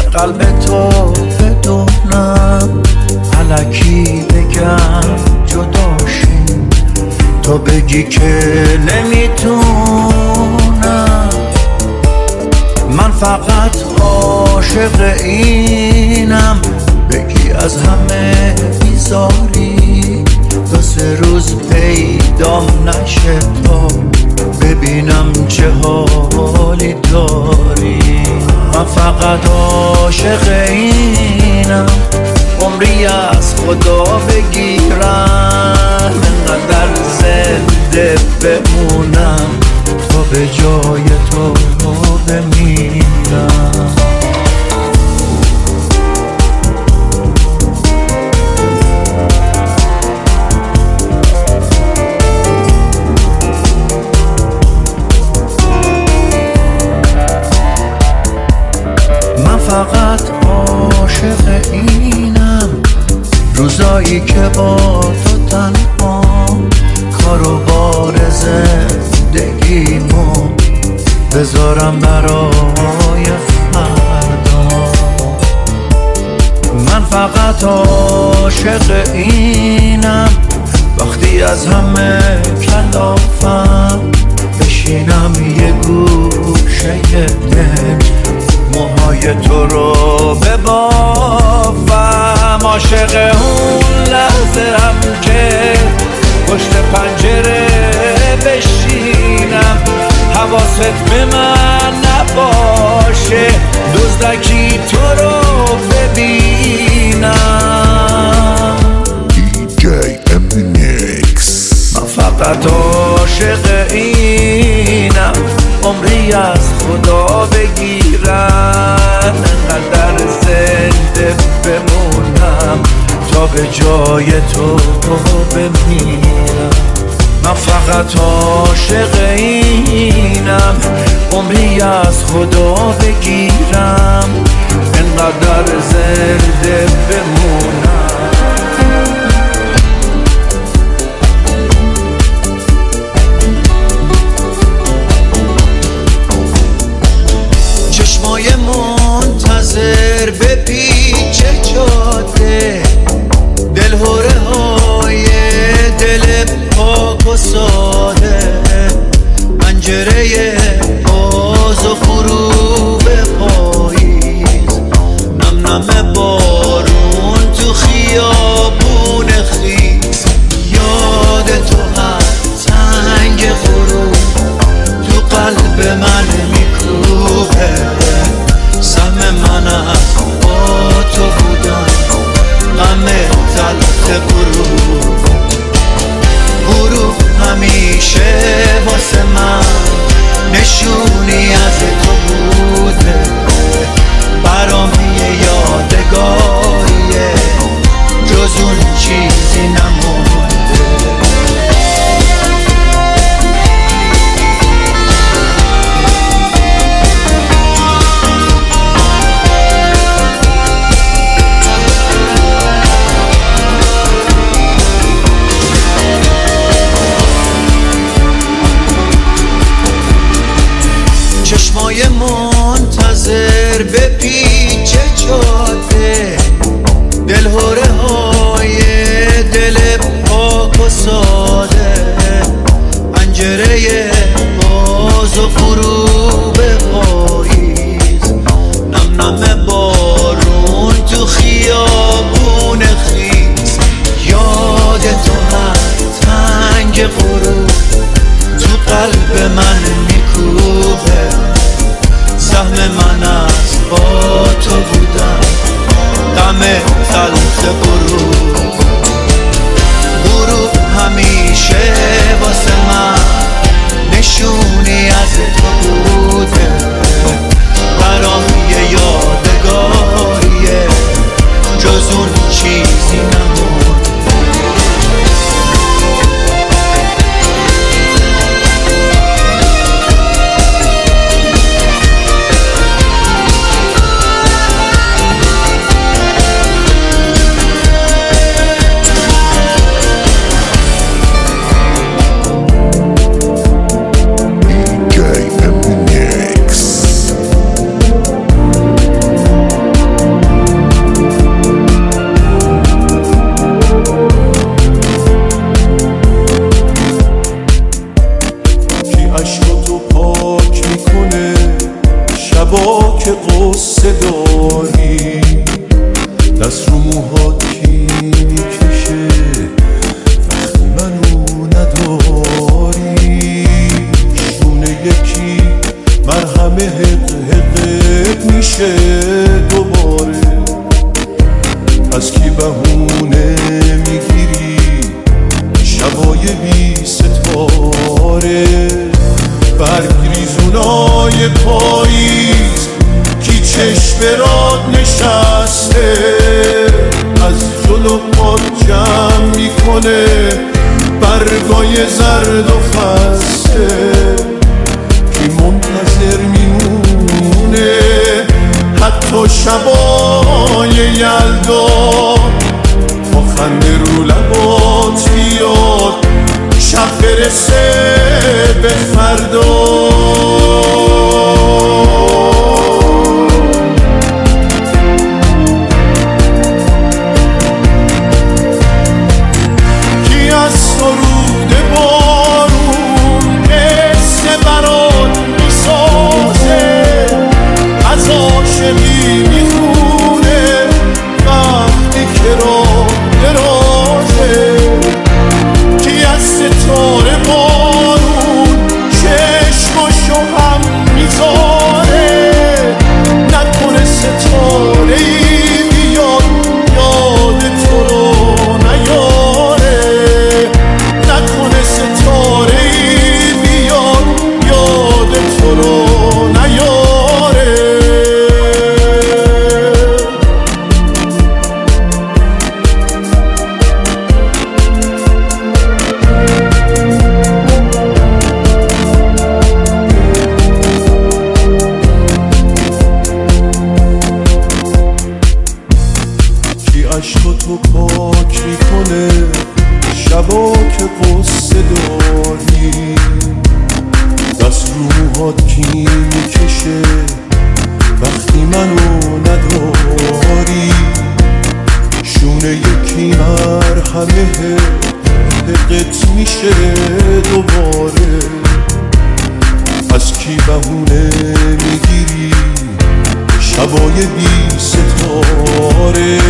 قلب تو بدونم، الکی بگم جداشیم، تو بگی که نمیتونم. من فقط عاشق اینم، بگی از همه بیزاری، دو سه روز پیدام نشه تا ببینم چه حالی داری. من فقط عاشق اینم، عمری از خدا بگیرم، انقدر زنده بمونم تا به جای تو بمیرم. من فقط عاشق اینم، روزایی که با تو تنها، کار و بار زندگیمو بذارم برای فردا. من فقط عاشق اینم، وقتی از همه کلافم بشینم یه گوشه دل، موهای تو رو ببافم. عاشق اون لحظه هم که پشت پنجره بشینم، حواست به من نباشه، دزدکی تو رو ببینم. DJ Eminix. من فقط عاشق اینم، عمری از خدا بگیرم، انقدر زنده بمونم تا به جای تو بمیرم. من فقط عاشق اینم، عمری از خدا بگیرم، انقدر زنده بمونم. چشمای منتظر به پیچ جاده، دلهوره های دل پاک و ساده، پنجره باز و غروب پاییز، نم نم بارون تو خیابون خیز، یاد تو هر تنگ غروب تو قلب من میکوبه. سهم من از با تو بودن، غم تلخ غروب همیشه واسه من نشونی از تو بوده، برام یه یادگاریه، جز اون چیزی نمونده. چشمای منتظر به پیچ جاده، دلهوره های دل میکنه برگای زرد و خسته. کی منتظر میمونه حتی شبای یلدا تا خنده رو لبات بیاد شب برسه به فردا. عشقاتو پاک میکنه شبا که قصه داری، دست رو موهات کی میکشه وقتی منو نداری. شونه یکی مرهمه حقت میشه دوباره. از کی بهونه میگیری شبای بی ستاره.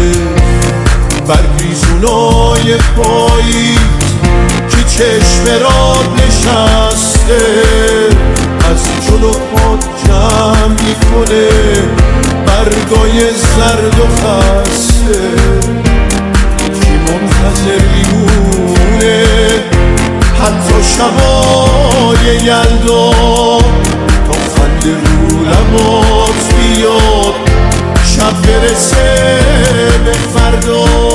برگریزونای پاییز که چشم راد نشسته از جلو پات جمع میکنه برگای زرد و خسته. کی منتظر میمونه حتی شبای یلدا تا خنده رو لبات بیاد شب برسه به فردا.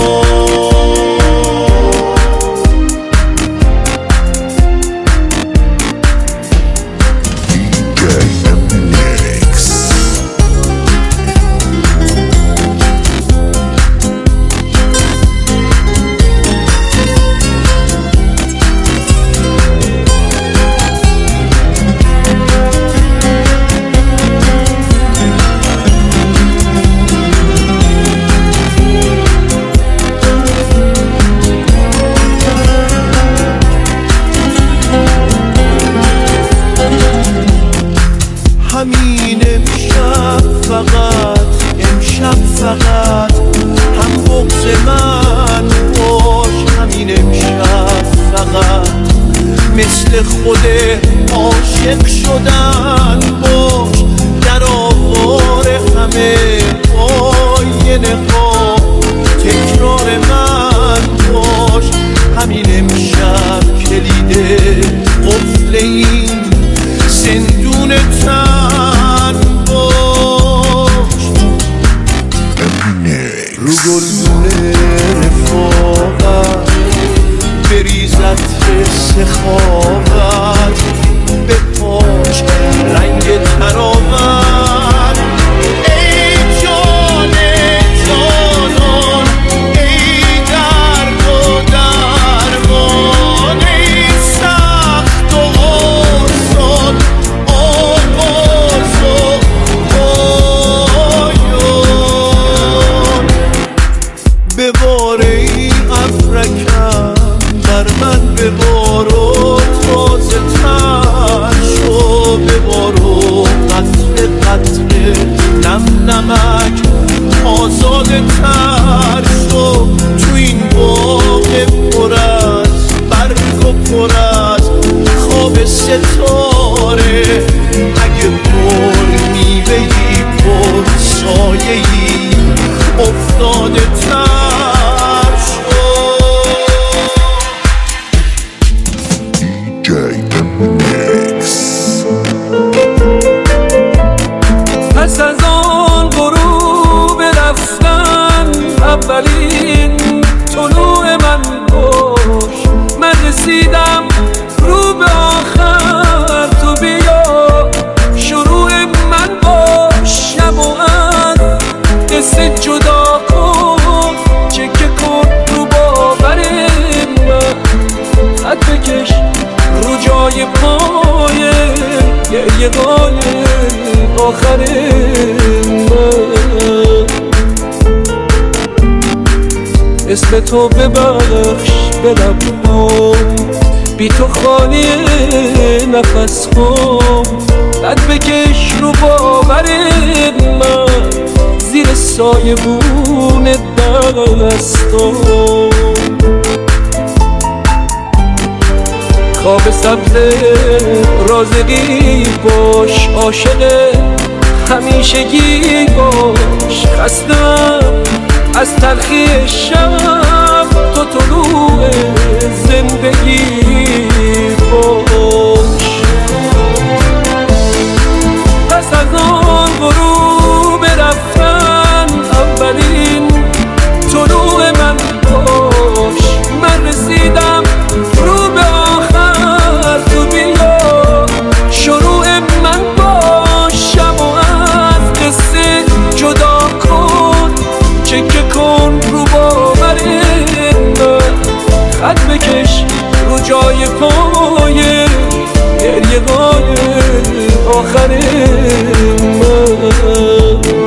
همین امشب فقط هم بغض من باش. همین امشب فقط مثل خود عاشق شدن باش. در آوار همه آینه ها تکرار من باش. همین امشب کلید قفل این زندون تن باش. رو گلدون رفاقت بریزد سخاوت به پاش رنگ تراوت. ای جان جانان ای درد و درمان ای سخت و آسان آواز و پایان. ببار ای ابرکم بر من ببار رسیدم رو به آخر، تو بیا شروع من باشم و از قصه جدا کن، چکه کن رو باور من، خط بکش رو جای پای گریه‌های آخر من. اسم تو ببخش به لبام، بی تو خالی نفس خام، قد بکش رو باور من، زیر سایه بون دستام. خواب سبز رازقی باش، عاشق همیشگی باش، خستم از تلخی شب، تو طلوع زندگی باش. پس از آن غروب رفتن اولین طلوع من باش، من رسیدم رو به آخر، تو بیا شروع من باشم و از قصه جدا کن، چکه کن رو باور من، خط بکش رو جای پای گریه‌های آخر من.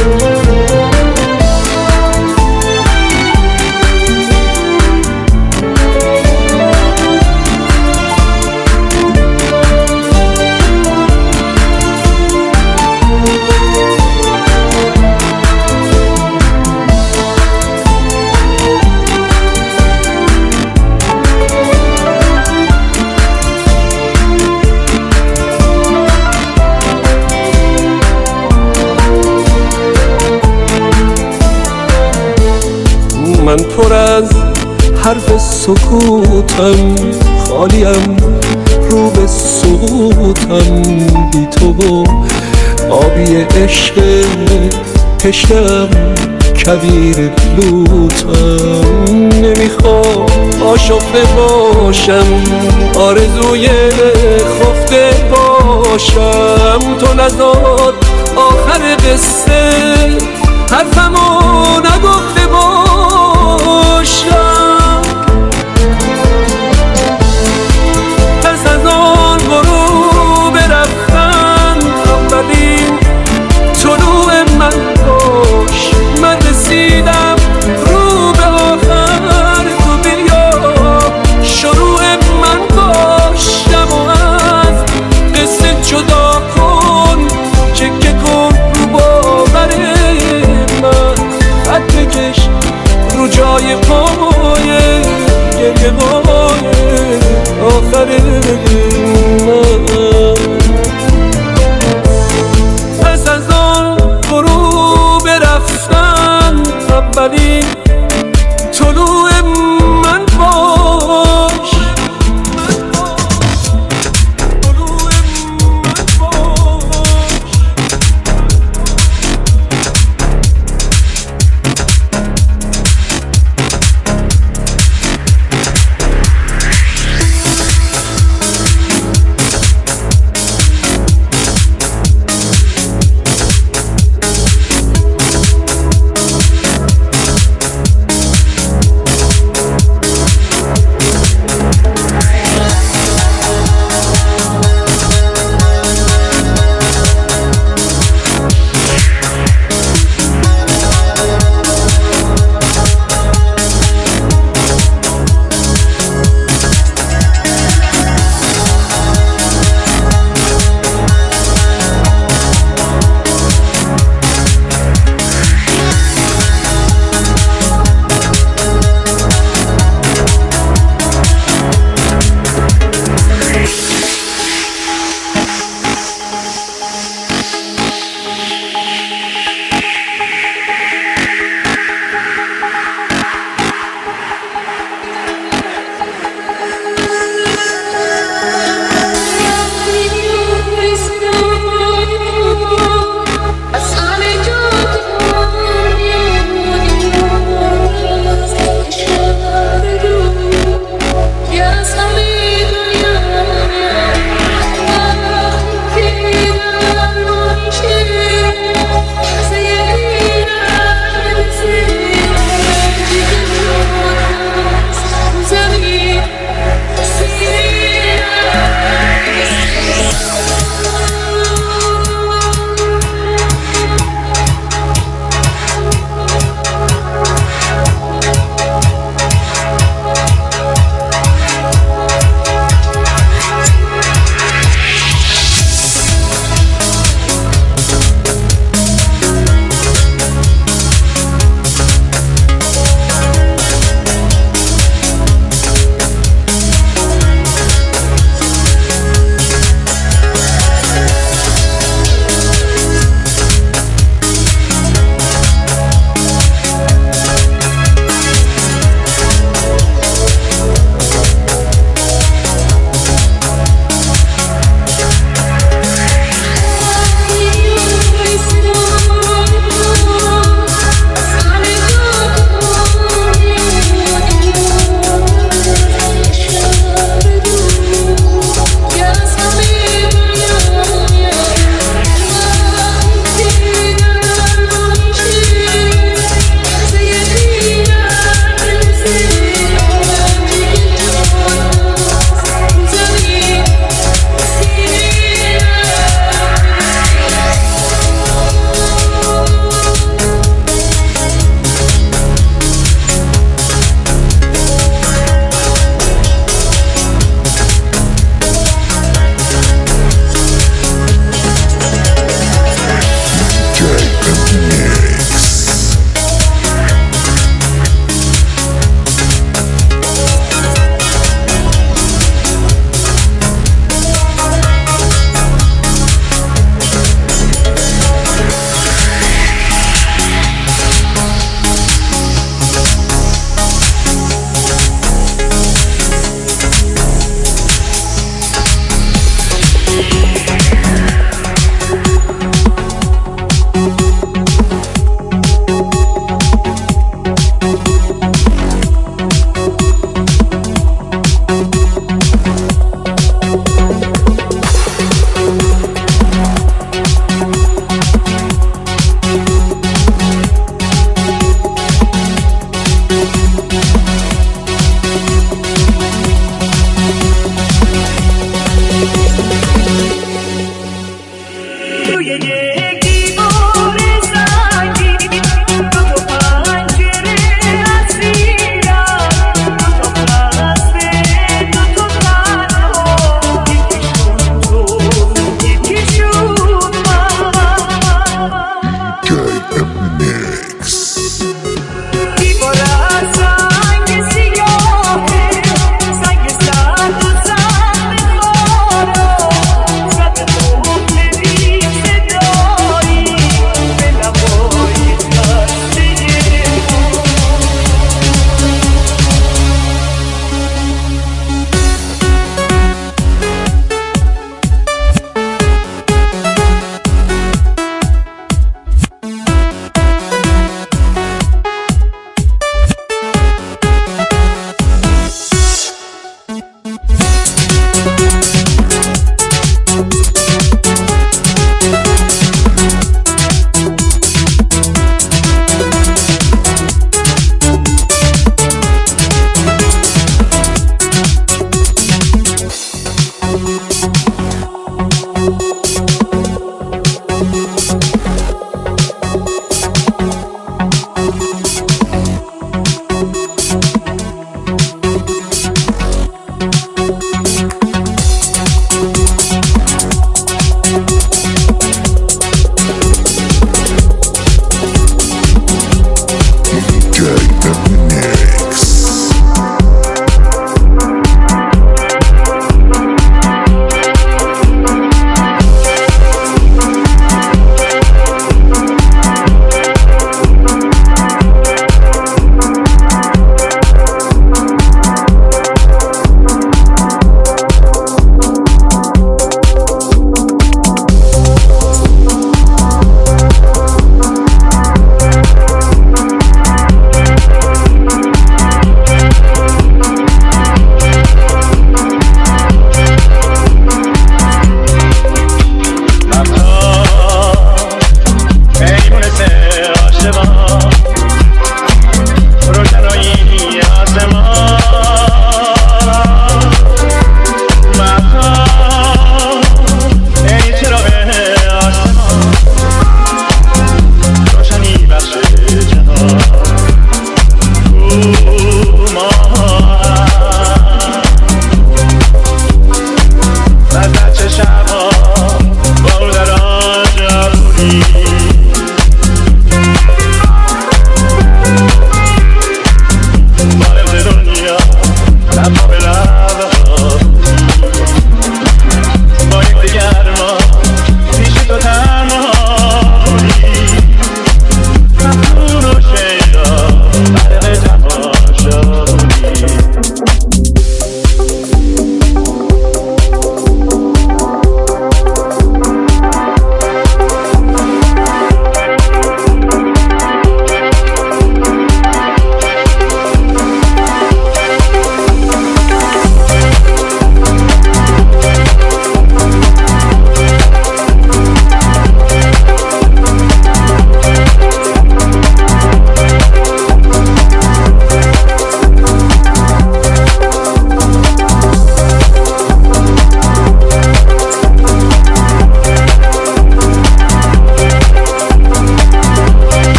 من پر از حرف سکوتم، خالیم رو به سقوطم، بی تو و آبی عشق کشتم کویر لوتم. نمیخوام آشفته باشم، آرزوی خفته باشم، تو نزار آخر قصه حرفمو نگفته باشم. پس از آن غروب رفتن اولین طلوع من باش، من رسیدم رو به آخر، تو بیا شروع من باشم و از قصه جدا کن، چکه کن رو باور من، خط بکش رو جای پا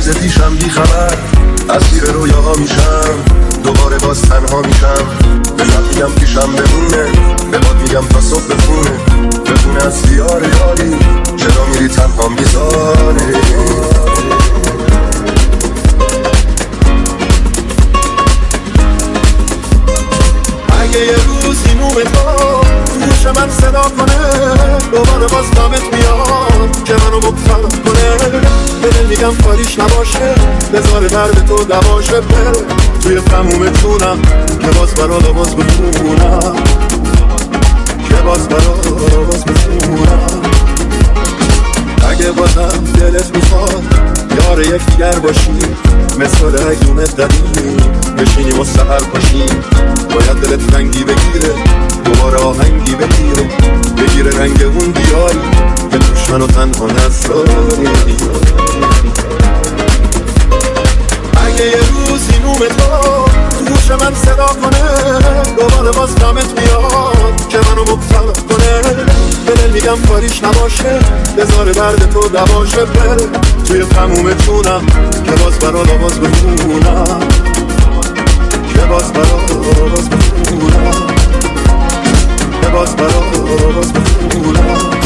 روز پیشم بی خبر اسیر رویاها میشم، دوباره باز تنها میشم. به شب میگم پیشم بمونه، به باد میگم تا صبح بخونه از دیار یاری. چرا میری تنها میذاری؟ اگه یه روزی نوم تو گوش من صدا کنه، دوباره باز نامت میاد که منو مبتلا کنه. به دل میگم کاریش نباشه، بذار درد تو دواشه. بره توی تموم جونم که باز برات باز بخونم، که باز برات باز بخونم. اگه بازم دلت میخواد یار یکدیگر باشیم، مثل ایونت قدیم بشینیم و سحر پاشیم. باید دلت رنگی بگیره، دوباره آهنگی بگیره رنگ اون دیاری که توش منو تنها نذاری. اگه یه روزی نوم تو گوش من صدا کنه، دوباره باز نامت میاد که منو مبتلا کنه. به دل میگم کاریش نباشه، بذار درد تو دواشه. بره توی تموم جونم که باز برات آواز بخونم، که باز برات آواز بخونم، که باز برات آواز بخونم.